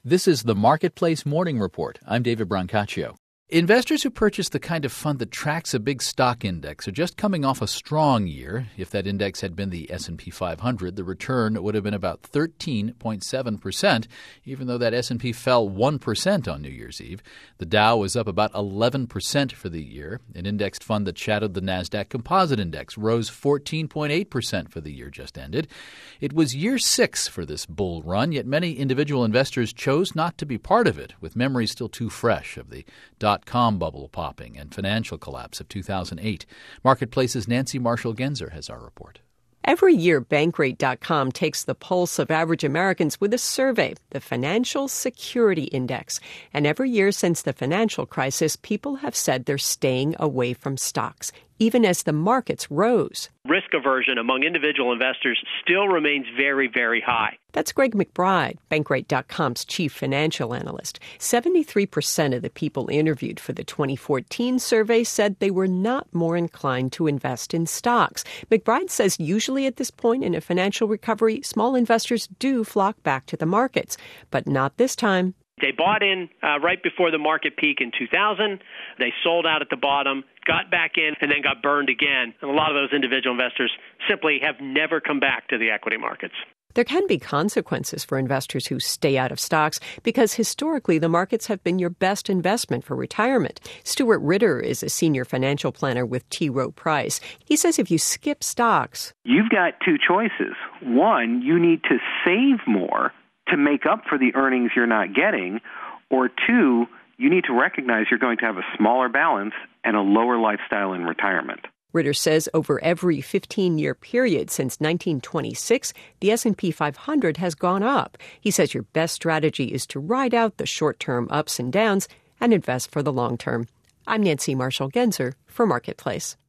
This is the Marketplace Morning Report. I'm David Brancaccio. Investors who purchase the kind of fund that tracks a big stock index are just coming off a strong year. If that index had been the S&P 500, the return would have been about 13.7%, even though that S&P fell 1% on New Year's Eve. The Dow was up about 11% for the year. An indexed fund that shadowed the NASDAQ Composite Index rose 14.8% for the year just ended. It was year 6 for this bull run, yet many individual investors chose not to be part of it, with memories still too fresh of the dot-com bubble popping and financial collapse of 2008. Marketplace's Nancy Marshall-Genzer has our report. Every year, Bankrate.com takes the pulse of average Americans with a survey, the Financial Security Index. And every year since the financial crisis, people have said they're staying away from stocks, even as the markets rose. Risk aversion among individual investors still remains very, very high. That's Greg McBride, Bankrate.com's chief financial analyst. 73% of the people interviewed for the 2014 survey said they were not more inclined to invest in stocks. McBride says usually at this point in a financial recovery, small investors do flock back to the markets, but not this time. They bought in right before the market peak in 2000. They sold out at the bottom, got back in, and then got burned again. And a lot of those individual investors simply have never come back to the equity markets. There can be consequences for investors who stay out of stocks because historically the markets have been your best investment for retirement. Stuart Ritter is a senior financial planner with T. Rowe Price. He says if you skip stocks, you've got two choices. One, you need to save more to make up for the earnings you're not getting, or two, you need to recognize you're going to have a smaller balance and a lower lifestyle in retirement. Ritter says over every 15-year period since 1926, the S&P 500 has gone up. He says your best strategy is to ride out the short-term ups and downs and invest for the long term. I'm Nancy Marshall-Genzer for Marketplace.